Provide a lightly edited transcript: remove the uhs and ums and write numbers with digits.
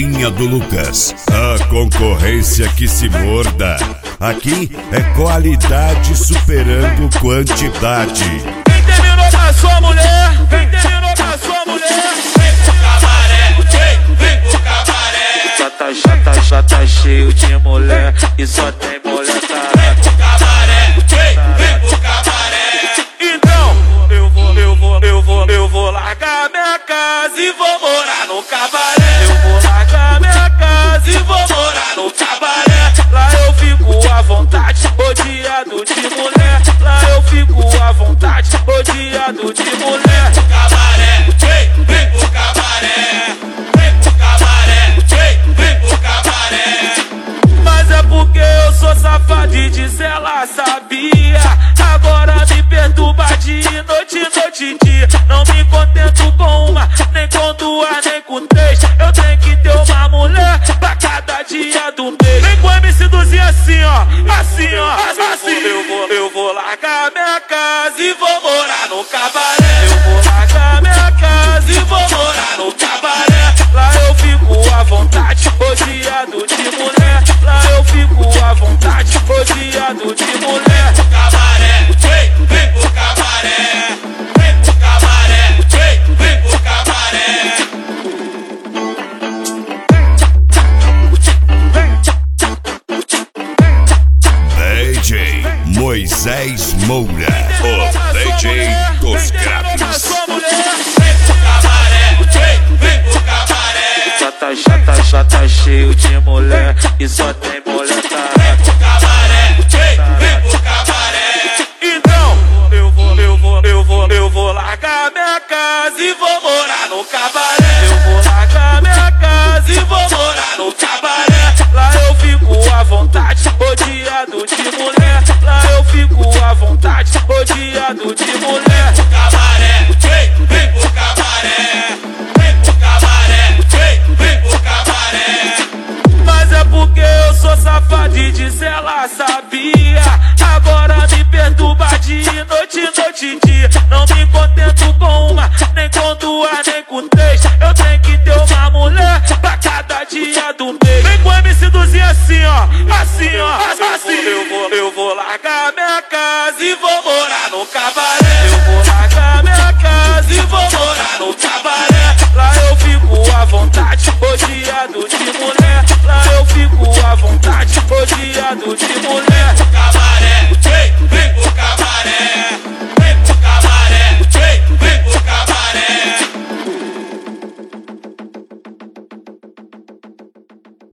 Queridinha do Lucas, a concorrência que se morda. Aqui é qualidade superando quantidade. Quem terminou com a sua mulher? Quem terminou com a sua mulher? Vem pro cabaré, vem pro cabaré. Já tá cheio de mulher e só tem mulher tarefa. Vem pro cabaré, vem pro cabaré. Então eu vou largar minha casa e vou morar no cabaré. Eu vou largar minha casa e vou morar no cabaré. Lá eu fico à vontade, rodeado de mulher. Lá eu fico à vontade, rodeado de mulher. Cabaré, vem pro cabaré. Vem pro cabaré, vem pro cabaré. Mas é porque eu sou safado e diz ela sabia. Agora me perturba de noite e dia. Não me contento com uma, nem com duas, nem com três. Eu tenho que ter uma mulher pra cada dia do mês. Vem com o MC Duzinho assim, ó. Assim, ó. Assim. Eu vou largar minha casa e vou morar no cabaré. Eu vou largar minha casa e vou morar no cabaré. Lá eu fico à vontade, rodeado de mulher. Lá eu fico à vontade, rodeado de mulher. Cabaré, vem pro cabaré. Vem pro cabaré, vem pro cabaré. DJ Moisés Moura, o DJ dos Graves. Vem pro cabaré, vem pro cabaré. Já tá cheio de mulher e só tem mulher tarefa. Vem pro cabaré, vem pro cabaré. Então eu vou largar minha casa e vou morar no cabaré. Eu vou largar minha casa e vou morar no cabaré. Lá eu fico à vontade, rodeado de mulher. Lá eu fico à vontade, rodeado de mulher. Cabaré, vem pro cabaré. Vem pro cabaré, vem pro cabaré. Mas é porque eu sou safado e diz ela sabia. Agora me perturba de noite e dia. Não me contento com uma, nem com duas, nem com três. Eu tenho que ter uma mulher pra cada dia do mês. Vem com o MC Duzinho assim, ó. Assim, ó. Assim. Eu vou largar minha casa e vou morar no cabaré. Eu vou largar minha casa e vou morar no cabaré. Lá eu fico à vontade, rodeado de mulher. Lá eu fico à vontade, rodeado de mulher.